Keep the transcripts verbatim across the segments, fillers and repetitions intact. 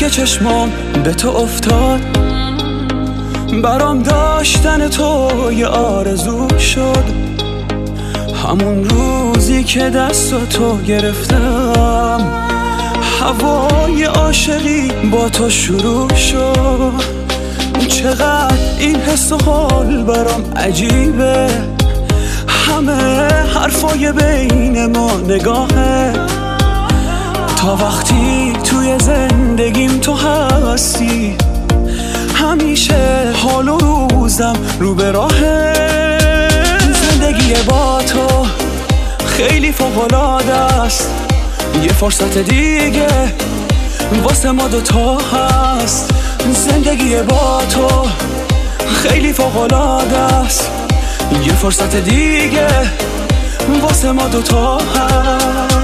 که چشمام به تو افتاد، برام داشتن تو یه آرزو شد. همون روزی که دست تو گرفتم، هوای عاشقی با تو شروع شد. چقدر این حس و حال برام عجیبه، همه حرفای بین ما نگاهه. تا وقتی توی زندگیم تو هستی، همیشه حال و روزم رو به راهه. زندگی با تو خیلی فوق‌العاده است، یه فرصت دیگه واسه ما دوتا هست. زندگی با تو خیلی فوق‌العاده است، یه فرصت دیگه واسه ما دوتا هست.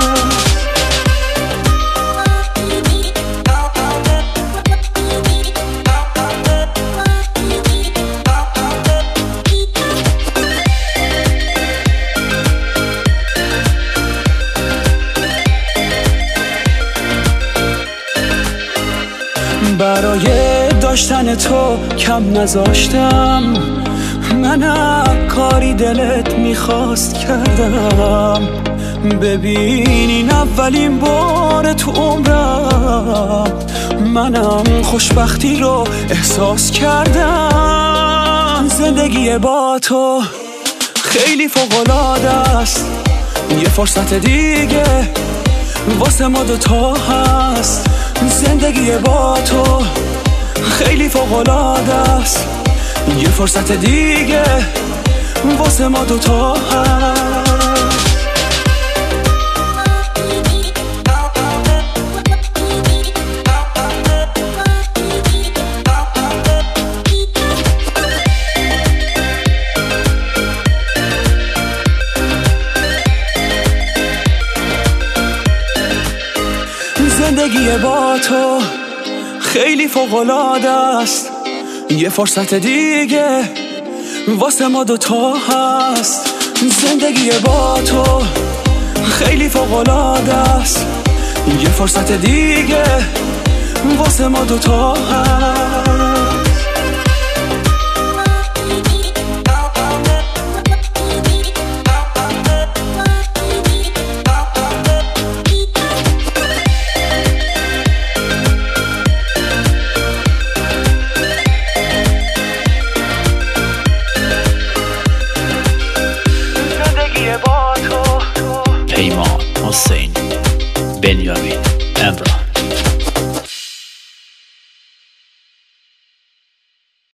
برای داشتن تو کم نذاشتم، منم کاری دلت میخواست کردم. ببین این اولین بار تو عمرم، منم خوشبختی رو احساس کردم. زندگی با تو خیلی فوق‌العاده است، یه فرصت دیگه واسه ما دوتا هست. زندگی با تو خیلی فوق‌العاده است، یه فرصت دیگه واسه ما دوتا هست. زندگی با تو خیلی فوق‌العاده است، یه فرصت دیگه واسه ما دوتا هست. زندگی با تو خیلی فوق‌العاده است، یه فرصت دیگه واسه ما دوتا هست.